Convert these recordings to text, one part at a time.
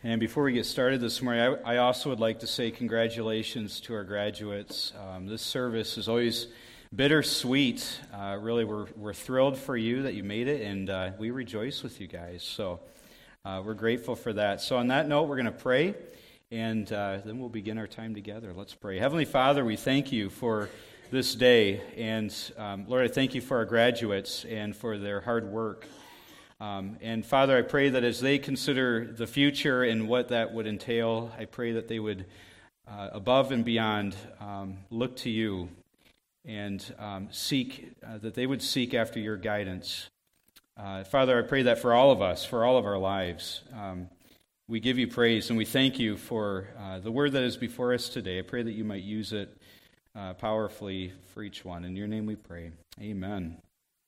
And before we get started this morning, I also would like to say congratulations to our graduates. This service is always bittersweet. Really, we're thrilled for you that you made it, and we rejoice with you guys. So we're grateful for that. So on that note, we're going to pray, and then we'll begin our time together. Let's pray. Heavenly Father, we thank you for this day, and Lord, I thank you for our graduates and for their hard work. And Father, I pray that as they consider the future and what that would entail, I pray that they would, above and beyond, look to you and that they would seek after your guidance. Father, I pray that for all of us, for all of our lives, we give you praise and we thank you for the word that is before us today. I pray that you might use it powerfully for each one. In your name we pray. Amen.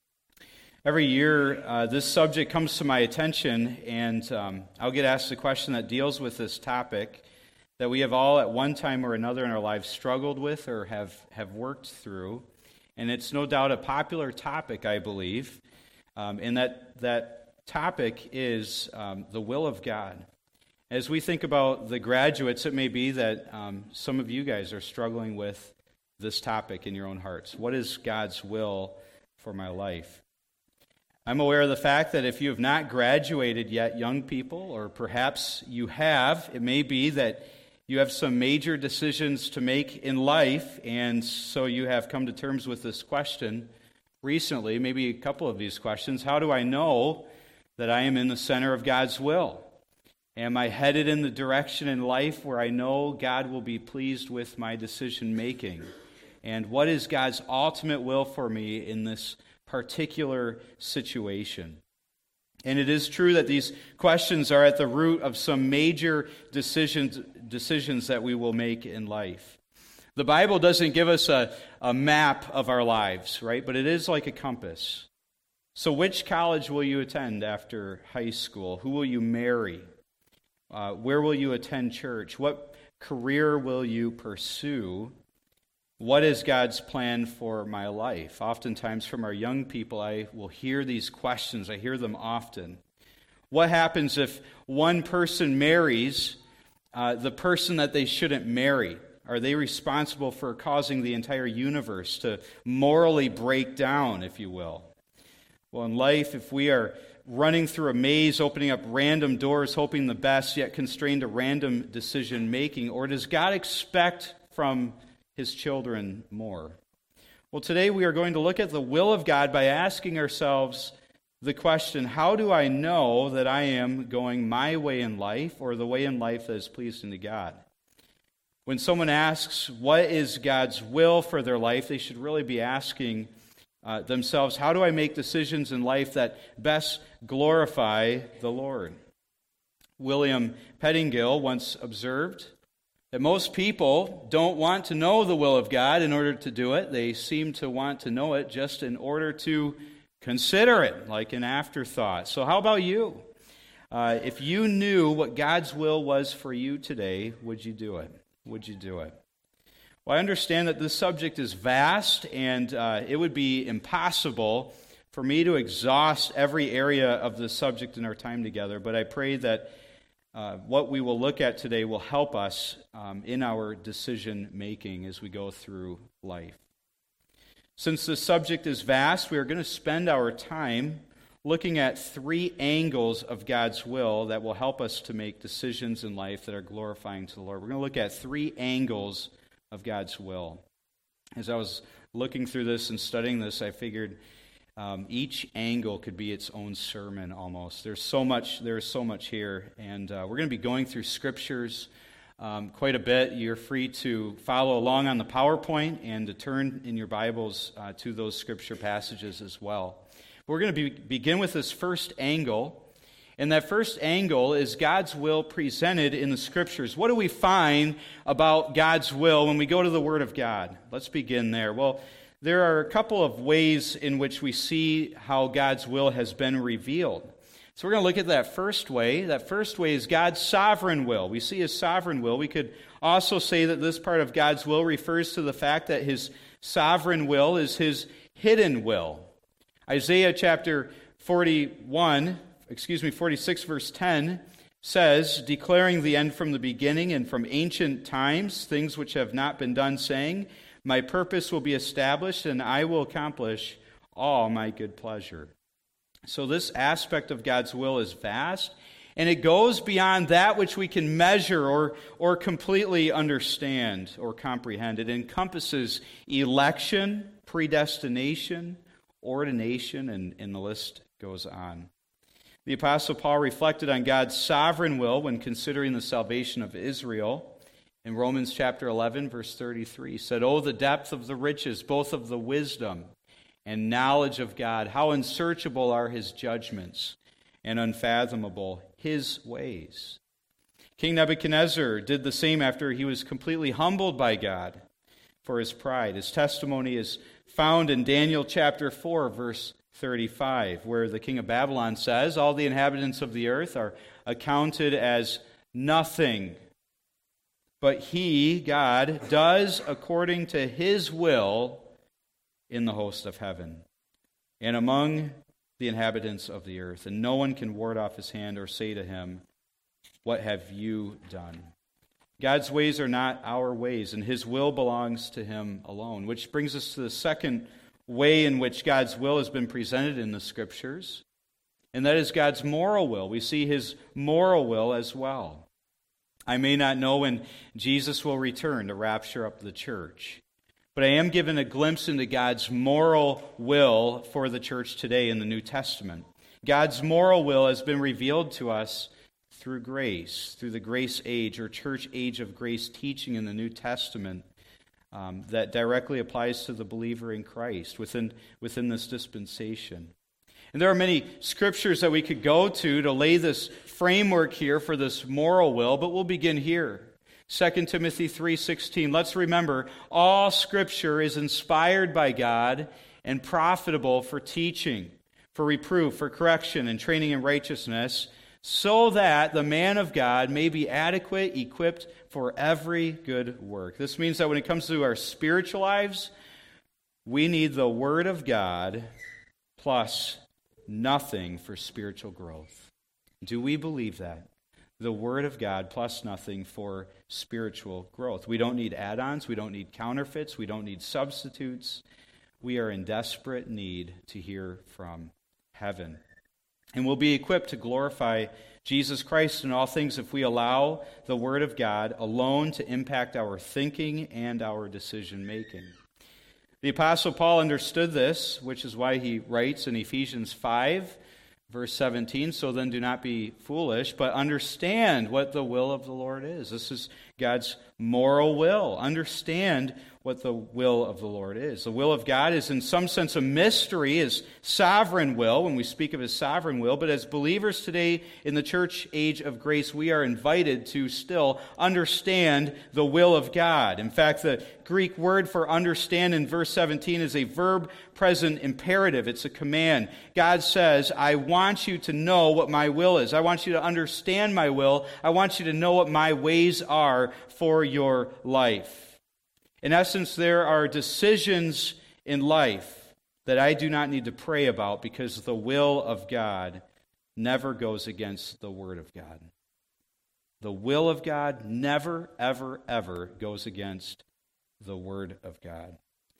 Every year, this subject comes to my attention, and I'll get asked a question that deals with this topic that we have all at one time or another in our lives struggled with or have worked through. And it's no doubt a popular topic, I believe, and that topic is the will of God. As we think about the graduates, it may be that some of you guys are struggling with this topic in your own hearts. What is God's will for my life? I'm aware of the fact that if you have not graduated yet, young people, or perhaps you have, it may be that you have some major decisions to make in life, and so you have come to terms with this question recently, maybe a couple of these questions. How do I know that I am in the center of God's will? Am I headed in the direction in life where I know God will be pleased with my decision making? And what is God's ultimate will for me in this particular situation? And it is true that these questions are at the root of some major decisions that we will make in life. The Bible doesn't give us a map of our lives, right? But it is like a compass. So which college will you attend after high school? Who will you marry? Where will you attend church? What career will you pursue? What is God's plan for my life? Oftentimes from our young people, I will hear these questions. I hear them often. What happens if one person marries the person that they shouldn't marry? Are they responsible for causing the entire universe to morally break down, if you will? Well, in life, if we are running through a maze, opening up random doors, hoping the best, yet constrained to random decision-making, or does God expect from His children more? Well, today we are going to look at the will of God by asking ourselves the question, how do I know that I am going my way in life or the way in life that is pleasing to God? When someone asks what is God's will for their life, they should really be asking themselves, how do I make decisions in life that best glorify the Lord? William Pettingill once observed that most people don't want to know the will of God in order to do it. They seem to want to know it just in order to consider it, like an afterthought. So how about you? If you knew what God's will was for you today, would you do it? Would you do it? Well, I understand that this subject is vast, and it would be impossible for me to exhaust every area of the subject in our time together, but I pray that what we will look at today will help us in our decision-making as we go through life. Since the subject is vast, we are going to spend our time looking at three angles of God's will that will help us to make decisions in life that are glorifying to the Lord. We're going to look at three angles of God's will. As I was looking through this and studying this, I figured each angle could be its own sermon almost. There's so much here, and we're going to be going through scriptures quite a bit. You're free to follow along on the PowerPoint and to turn in your Bibles to those scripture passages as well. We're going to begin with this first angle, and that first angle is God's will presented in the Scriptures. What do we find about God's will when we go to the Word of God? Let's begin there. Well, there are a couple of ways in which we see how God's will has been revealed. So we're going to look at that first way. That first way is God's sovereign will. We see His sovereign will. We could also say that this part of God's will refers to the fact that His sovereign will is His hidden will. Isaiah chapter 46, verse 10 says, declaring the end from the beginning and from ancient times, things which have not been done, saying, my purpose will be established, and I will accomplish all my good pleasure. So this aspect of God's will is vast, and it goes beyond that which we can measure or completely understand or comprehend. It encompasses election, predestination, ordination, and the list goes on. The Apostle Paul reflected on God's sovereign will when considering the salvation of Israel. In Romans chapter 11, verse 33, he said, "Oh, the depth of the riches, both of the wisdom and knowledge of God. How unsearchable are his judgments and unfathomable his ways." King Nebuchadnezzar did the same after he was completely humbled by God for his pride. His testimony is found in Daniel chapter 4, verse 35, where the king of Babylon says, "All the inhabitants of the earth are accounted as nothing. But he, God, does according to his will in the host of heaven and among the inhabitants of the earth. And no one can ward off his hand or say to him, 'What have you done?'" God's ways are not our ways, and his will belongs to him alone. Which brings us to the second way in which God's will has been presented in the Scriptures, and that is God's moral will. We see his moral will as well. I may not know when Jesus will return to rapture up the church, but I am given a glimpse into God's moral will for the church today in the New Testament. God's moral will has been revealed to us through grace, through the grace age or church age of grace teaching in the New Testament that directly applies to the believer in Christ within this dispensation. And there are many scriptures that we could go to lay this framework here for this moral will, but we'll begin here. 2 Timothy 3:16. Let's remember, all Scripture is inspired by God and profitable for teaching, for reproof, for correction, and training in righteousness, so that the man of God may be adequate, equipped for every good work. This means that when it comes to our spiritual lives, we need the Word of God plus nothing for spiritual growth. Do we believe that? The Word of God plus nothing for spiritual growth. We don't need add-ons. We don't need counterfeits. We don't need substitutes. We are in desperate need to hear from heaven. And we'll be equipped to glorify Jesus Christ in all things if we allow the Word of God alone to impact our thinking and our decision-making. The Apostle Paul understood this, which is why he writes in Ephesians 5, verse 17, "So then do not be foolish, but understand what the will of the Lord is." This is God's moral will. Understand what the will of the Lord is. The will of God is in some sense a mystery, his sovereign will, when we speak of his sovereign will. But as believers today in the church age of grace, we are invited to still understand the will of God. In fact, the Greek word for understand in verse 17 is a verb present imperative. It's a command. God says, "I want you to know what my will is. I want you to understand my will. I want you to know what my ways are for your life." In essence, there are decisions in life that I do not need to pray about because the will of God never goes against the Word of God. The will of God never, ever, ever goes against the Word of God.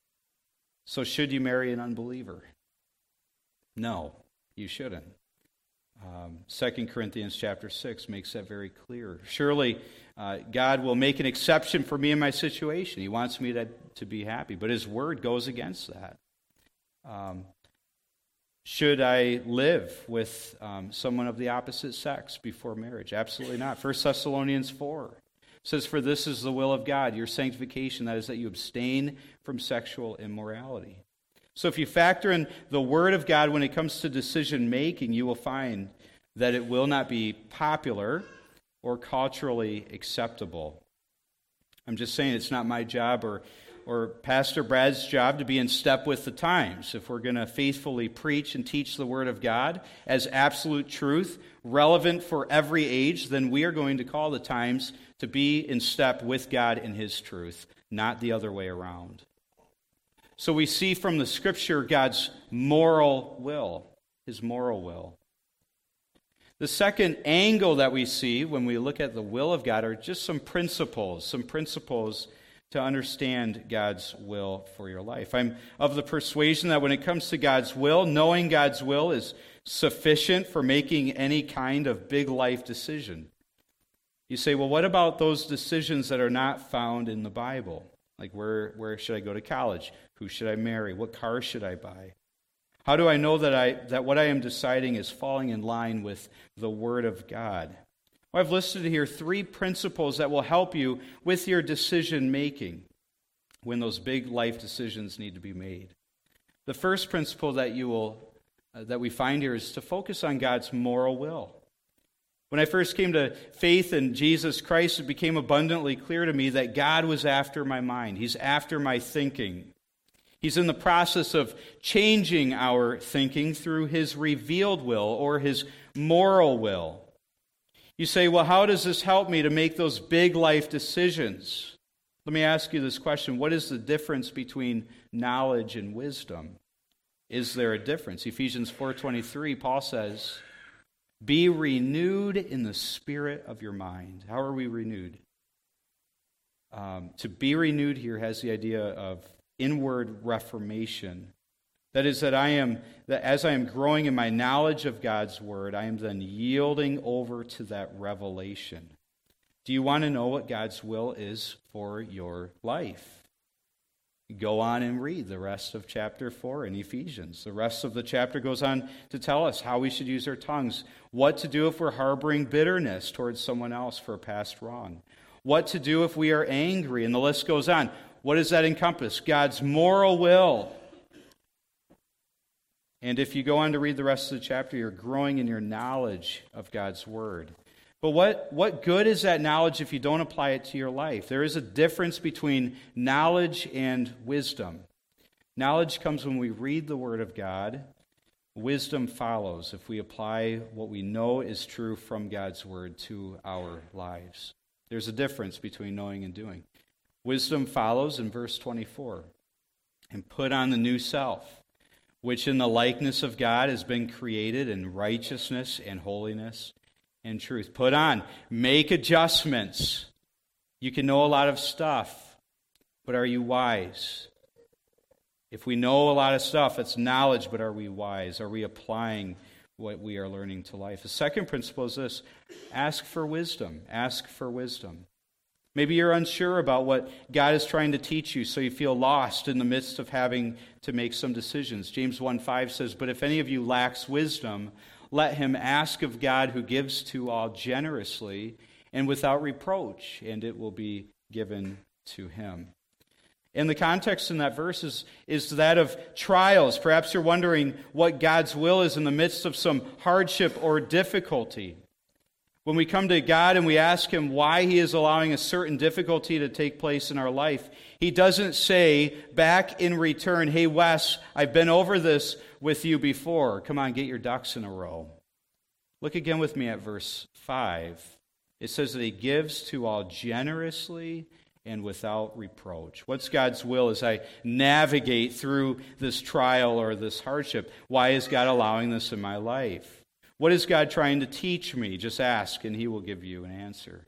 So should you marry an unbeliever? No, you shouldn't. 2 Corinthians chapter 6 makes that very clear. Surely God will make an exception for me in my situation. He wants me to be happy, but his word goes against that. Should I live with someone of the opposite sex before marriage? Absolutely not. 1 Thessalonians 4 says, "For this is the will of God, your sanctification, that is that you abstain from sexual immorality." So if you factor in the Word of God when it comes to decision-making, you will find that it will not be popular or culturally acceptable. I'm just saying it's not my job or Pastor Brad's job to be in step with the times. If we're going to faithfully preach and teach the Word of God as absolute truth, relevant for every age, then we are going to call the times to be in step with God and his truth, not the other way around. So we see from the Scripture God's moral will, his moral will. The second angle that we see when we look at the will of God are just some principles to understand God's will for your life. I'm of the persuasion that when it comes to God's will, knowing God's will is sufficient for making any kind of big life decision. You say, well, what about those decisions that are not found in the Bible? Like where should I go to college? Who should I marry? What car should I buy? How do I know that what I am deciding is falling in line with the Word of God? Well, I've listed here 3 principles that will help you with your decision making when those big life decisions need to be made. The first principle that we find here is to focus on God's moral will. When I first came to faith in Jesus Christ, it became abundantly clear to me that God was after my mind. He's after my thinking. He's in the process of changing our thinking through His revealed will or His moral will. You say, well, how does this help me to make those big life decisions? Let me ask you this question. What is the difference between knowledge and wisdom? Is there a difference? Ephesians 4:23, Paul says, be renewed in the spirit of your mind. How are we renewed? To be renewed here has the idea of inward reformation. That is, that as I am growing in my knowledge of God's Word, I am then yielding over to that revelation. Do you want to know what God's will is for your life? Go on and read the rest of chapter 4 in Ephesians. The rest of the chapter goes on to tell us how we should use our tongues, what to do if we're harboring bitterness towards someone else for a past wrong, what to do if we are angry, and the list goes on. What does that encompass? God's moral will. And if you go on to read the rest of the chapter, you're growing in your knowledge of God's Word. But what good is that knowledge if you don't apply it to your life? There is a difference between knowledge and wisdom. Knowledge comes when we read the Word of God. Wisdom follows if we apply what we know is true from God's Word to our lives. There's a difference between knowing and doing. Wisdom follows in verse 24. And put on the new self, which in the likeness of God has been created in righteousness and holiness and truth. Put on, make adjustments. You can know a lot of stuff, but are you wise? If we know a lot of stuff, it's knowledge, but are we wise? Are we applying what we are learning to life? The second principle is this: ask for wisdom. Ask for wisdom. Maybe you're unsure about what God is trying to teach you, so you feel lost in the midst of having to make some decisions. James 1:5 says, but if any of you lacks wisdom, let him ask of God who gives to all generously and without reproach, and it will be given to him. And the context in that verse is that of trials. Perhaps you're wondering what God's will is in the midst of some hardship or difficulty. When we come to God and we ask Him why He is allowing a certain difficulty to take place in our life, He doesn't say back in return, hey Wes, I've been over this with you before. Come on, get your ducks in a row. Look again with me at verse 5. It says that He gives to all generously and without reproach. What's God's will as I navigate through this trial or this hardship? Why is God allowing this in my life? What is God trying to teach me? Just ask and He will give you an answer.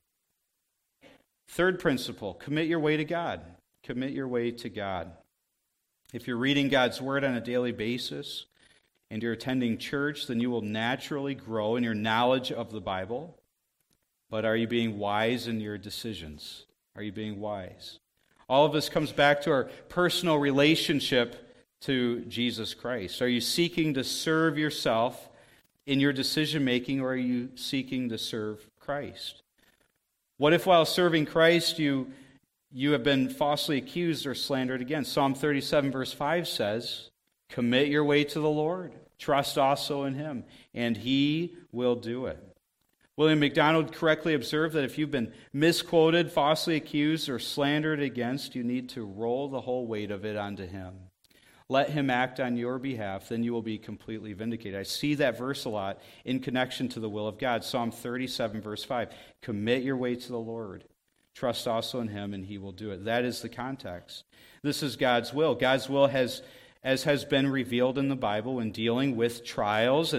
Third principle, commit your way to God. Commit your way to God. If you're reading God's Word on a daily basis and you're attending church, then you will naturally grow in your knowledge of the Bible. But are you being wise in your decisions? Are you being wise? All of this comes back to our personal relationship to Jesus Christ. Are you seeking to serve yourself in your decision-making, or are you seeking to serve Christ? What if while serving Christ you have been falsely accused or slandered against? Psalm 37 verse 5 says, commit your way to the Lord, trust also in Him, and He will do it. William MacDonald correctly observed that if you've been misquoted, falsely accused, or slandered against, you need to roll the whole weight of it onto Him. Let Him act on your behalf, then you will be completely vindicated. I see that verse a lot in connection to the will of God. Psalm 37, verse 5. Commit your way to the Lord. Trust also in Him, and He will do it. That is the context. This is God's will. God's will as has been revealed in the Bible in dealing with trials and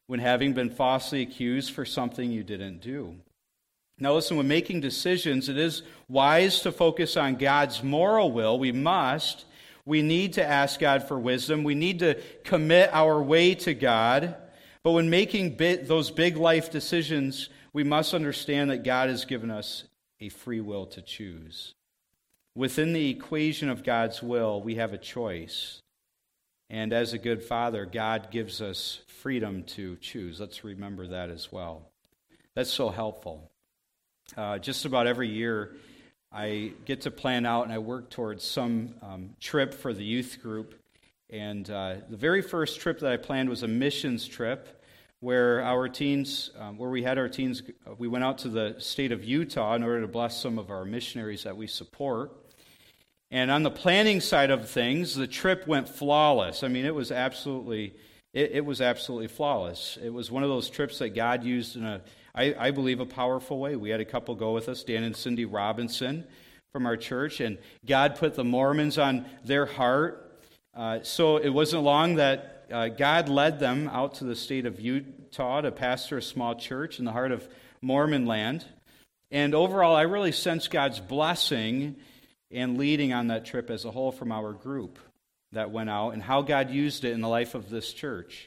when having been falsely accused for something you didn't do. Now listen, when making decisions, it is wise to focus on God's moral will. We need to ask God for wisdom. We need to commit our way to God. But when making those big life decisions, we must understand that God has given us a free will to choose. Within the equation of God's will, we have a choice. And as a good father, God gives us freedom to choose. Let's remember that as well. That's so helpful. Just about every year, I get to plan out and I work towards some trip for the youth group. And the very first trip that I planned was a missions trip where our teens, we went out to the state of Utah in order to bless some of our missionaries that we support. And on the planning side of things, the trip went flawless. I mean, it was absolutely flawless. It was one of those trips that God used in I believe, a powerful way. We had a couple go with us, Dan and Cindy Robinson from our church, and God put the Mormons on their heart. So it wasn't long that God led them out to the state of Utah to pastor a small church in the heart of Mormon land. And overall, I really sensed God's blessing and leading on that trip as a whole from our group that went out and how God used it in the life of this church.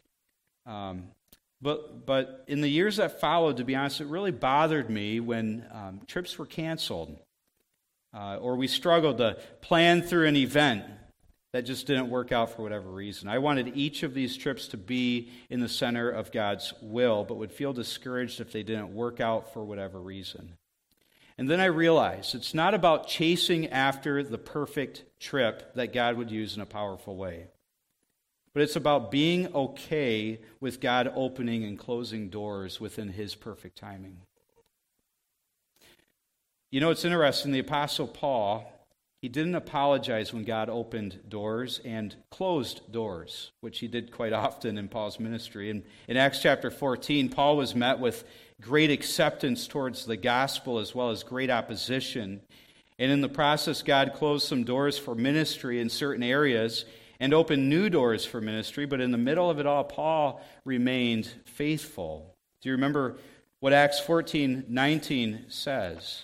But in the years that followed, to be honest, it really bothered me when trips were canceled or we struggled to plan through an event that just didn't work out for whatever reason. I wanted each of these trips to be in the center of God's will, but would feel discouraged if they didn't work out for whatever reason. And then I realized it's not about chasing after the perfect trip that God would use in a powerful way. But it's about being okay with God opening and closing doors within His perfect timing. You know, it's interesting, the Apostle Paul, he didn't apologize when God opened doors and closed doors, which he did quite often in Paul's ministry. And in Acts chapter 14, Paul was met with great acceptance towards the gospel as well as great opposition. And in the process, God closed some doors for ministry in certain areas and opened new doors for ministry. But in the middle of it all, Paul remained faithful. Do you remember what Acts 14:19 says?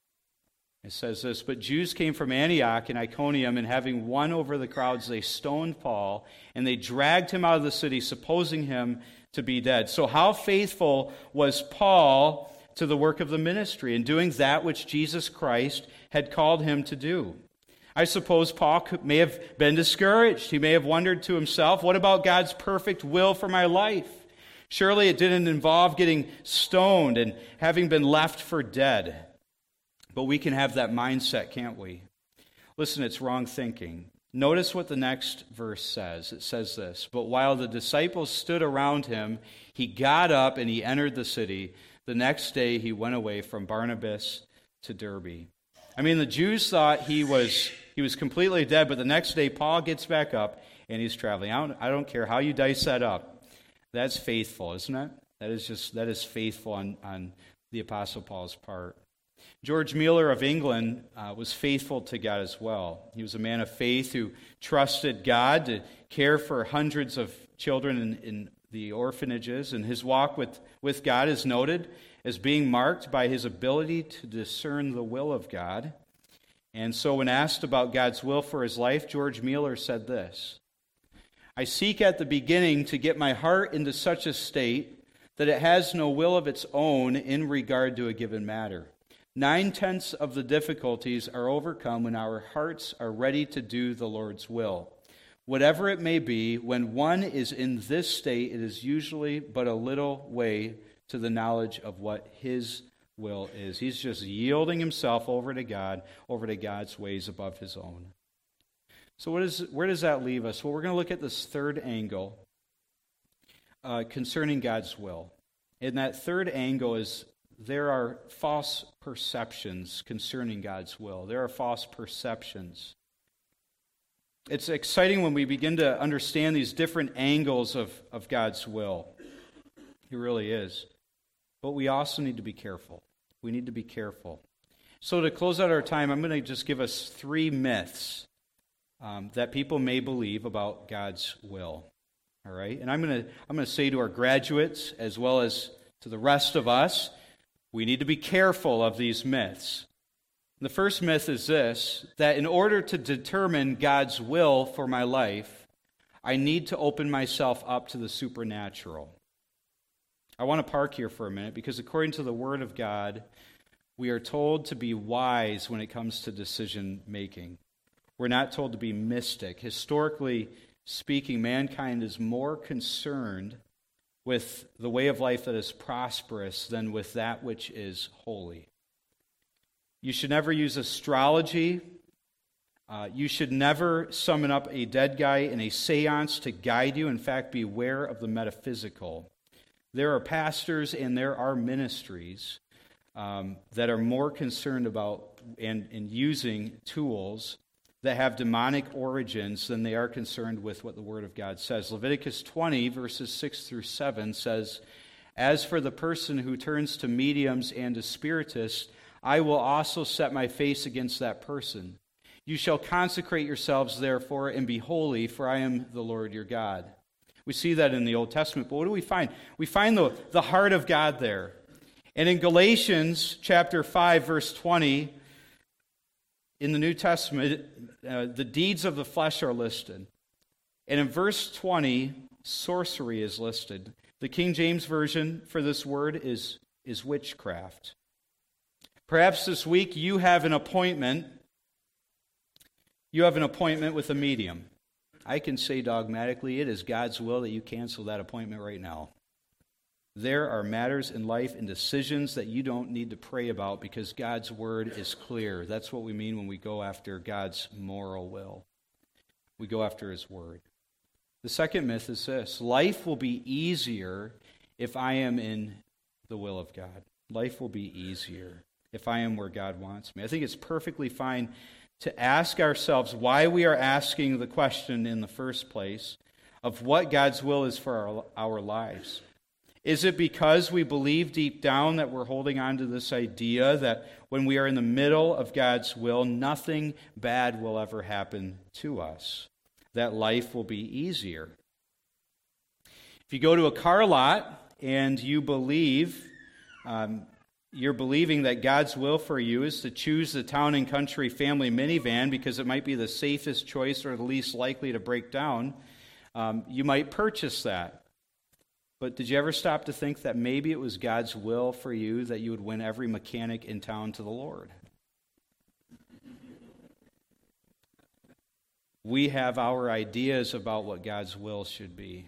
It says this, "But Jews came from Antioch and Iconium, and having won over the crowds, they stoned Paul, and they dragged him out of the city, supposing him to be dead." So how faithful was Paul to the work of the ministry and doing that which Jesus Christ had called him to do? I suppose Paul may have been discouraged. He may have wondered to himself, what about God's perfect will for my life? Surely it didn't involve getting stoned and having been left for dead. But we can have that mindset, can't we? Listen, it's wrong thinking. Notice what the next verse says. It says this, "But while the disciples stood around him, he got up and he entered the city. The next day he went away from Barnabas to Derbe." I mean, the Jews thought he was completely dead, but the next day Paul gets back up and he's traveling. I don't care how you dice that up. That's faithful, isn't it? That is faithful on the Apostle Paul's part. George Mueller of England was faithful to God as well. He was a man of faith who trusted God to care for hundreds of children in the orphanages, and his walk with God is noted as being marked by his ability to discern the will of God. And so when asked about God's will for his life, George Mueller said this, "I seek at the beginning to get my heart into such a state that it has no will of its own in regard to a given matter. 9/10 of the difficulties are overcome when our hearts are ready to do the Lord's will. Whatever it may be, when one is in this state, it is usually but a little way to the knowledge of what His will is." He's just yielding himself over to God, over to God's ways above his own. So where does that leave us? Well, we're going to look at this third angle concerning God's will. And that third angle is there are false perceptions concerning God's will. There are false perceptions. It's exciting when we begin to understand these different angles of God's will. It really is. But we also need to be careful. We need to be careful. So to close out our time, I'm going to just give us 3 myths that people may believe about God's will. All right? And I'm going to say to our graduates as well as to the rest of us, we need to be careful of these myths. The first myth is this, that in order to determine God's will for my life, I need to open myself up to the supernatural. I want to park here for a minute because according to the Word of God, we are told to be wise when it comes to decision making. We're not told to be mystic. Historically speaking, mankind is more concerned with the way of life that is prosperous than with that which is holy. You should never use astrology. You should never summon up a dead guy in a seance to guide you. In fact, beware of the metaphysical. There are pastors and there are ministries that are more concerned about and using tools that have demonic origins than they are concerned with what the Word of God says. Leviticus 20, verses 6 through 7 says, "As for the person who turns to mediums and to spiritists, I will also set my face against that person. You shall consecrate yourselves, therefore, and be holy, for I am the Lord your God." We see that in the Old Testament, but what do we find? We find the heart of God there. And in Galatians chapter 5, verse 20, in the New Testament, the deeds of the flesh are listed. And in verse 20, sorcery is listed. The King James Version for this word is witchcraft. Perhaps this week you have an appointment. You have an appointment with a medium. I can say dogmatically, it is God's will that you cancel that appointment right now. There are matters in life and decisions that you don't need to pray about because God's word is clear. That's what we mean when we go after God's moral will. We go after his word. The second myth is this: life will be easier if I am in the will of God. Life will be easier if I am where God wants me. I think it's perfectly fine to ask ourselves why we are asking the question in the first place of what God's will is for our lives. Is it because we believe deep down that we're holding on to this idea that when we are in the middle of God's will, nothing bad will ever happen to us? That life will be easier. If you go to a car lot and you believe, you're believing that God's will for you is to choose the Town and Country family minivan because it might be the safest choice or the least likely to break down, you might purchase that. But did you ever stop to think that maybe it was God's will for you that you would win every mechanic in town to the Lord? We have our ideas about what God's will should be.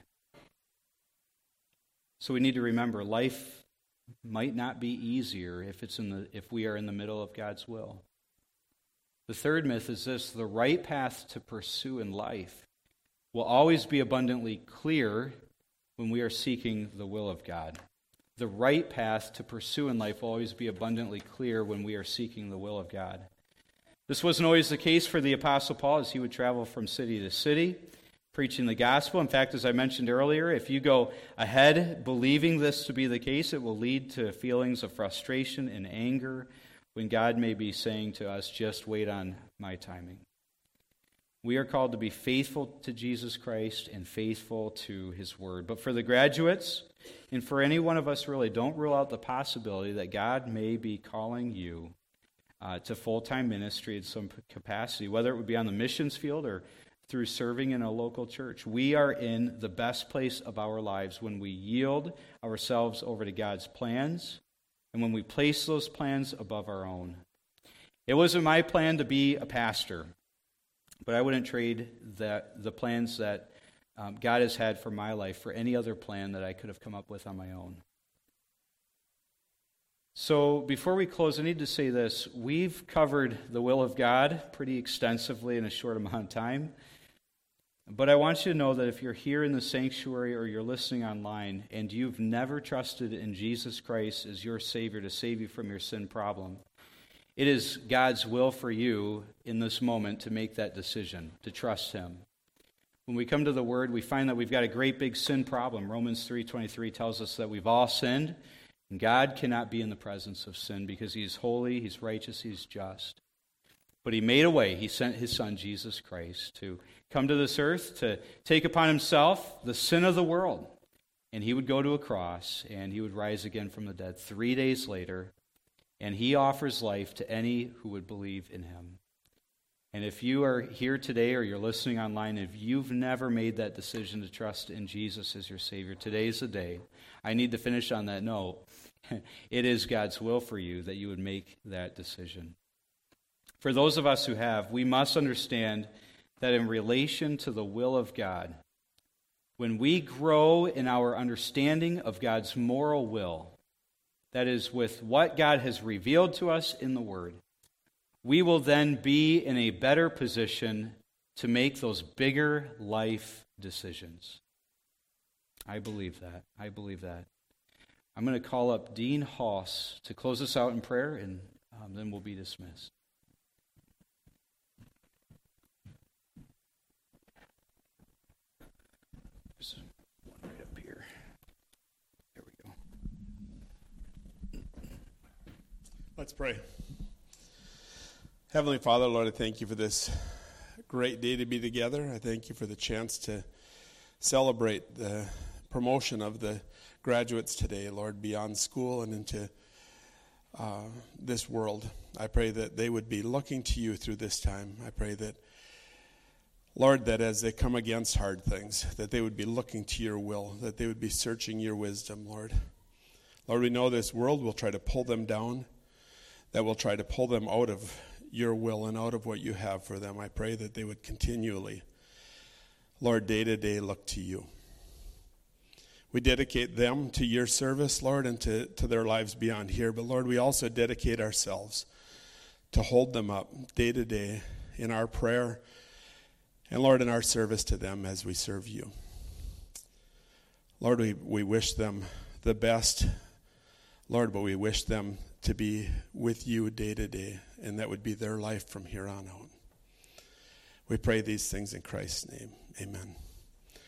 So we need to remember life might not be easier if we are in the middle of God's will. The third myth is this: the right path to pursue in life will always be abundantly clear when we are seeking the will of God. The right path to pursue in life will always be abundantly clear when we are seeking the will of God. This wasn't always the case for the Apostle Paul as he would travel from city to city, preaching the gospel. In fact, as I mentioned earlier, if you go ahead believing this to be the case, it will lead to feelings of frustration and anger when God may be saying to us, just wait on my timing. We are called to be faithful to Jesus Christ and faithful to his word. But for the graduates, and for any one of us really, don't rule out the possibility that God may be calling you to full-time ministry in some capacity, whether it would be on the missions field or through serving in a local church. We are in the best place of our lives when we yield ourselves over to God's plans and when we place those plans above our own. It wasn't my plan to be a pastor, but I wouldn't trade the plans that God has had for my life for any other plan that I could have come up with on my own. So before we close, I need to say this. We've covered the will of God pretty extensively in a short amount of time. But I want you to know that if you're here in the sanctuary or you're listening online and you've never trusted in Jesus Christ as your Savior to save you from your sin problem, it is God's will for you in this moment to make that decision, to trust him. When we come to the Word, we find that we've got a great big sin problem. Romans 3:23 tells us that we've all sinned, and God cannot be in the presence of sin because he is holy, he's righteous, he's just. But he made a way. He sent his Son, Jesus Christ, to come to this earth, to take upon himself the sin of the world. And he would go to a cross, and he would rise again from the dead 3 days later. And he offers life to any who would believe in him. And if you are here today or you're listening online, if you've never made that decision to trust in Jesus as your Savior, today's the day. I need to finish on that note. It is God's will for you that you would make that decision. For those of us who have, we must understand that in relation to the will of God, when we grow in our understanding of God's moral will, that is, with what God has revealed to us in the Word, we will then be in a better position to make those bigger life decisions. I believe that. I believe that. I'm going to call up Dean Hoss to close us out in prayer, and then we'll be dismissed. There's one right up here. There we go. Let's pray. Heavenly Father, Lord, I thank you for this great day to be together. I thank you for the chance to celebrate the promotion of the graduates today, Lord, beyond school and into this world. I pray that they would be looking to you through this time. I pray that, Lord, that as they come against hard things, that they would be looking to your will, that they would be searching your wisdom, Lord. Lord, we know this world will try to pull them down, that will try to pull them out of your will and out of what you have for them. I pray that they would continually, Lord, day to day look to you. We dedicate them to your service, Lord, and to their lives beyond here. But, Lord, we also dedicate ourselves to hold them up day to day in our prayer and, Lord, in our service to them as we serve you. Lord, we wish them the best, Lord, but we wish them to be with you day to day, and that would be their life from here on out. We pray these things in Christ's name. Amen.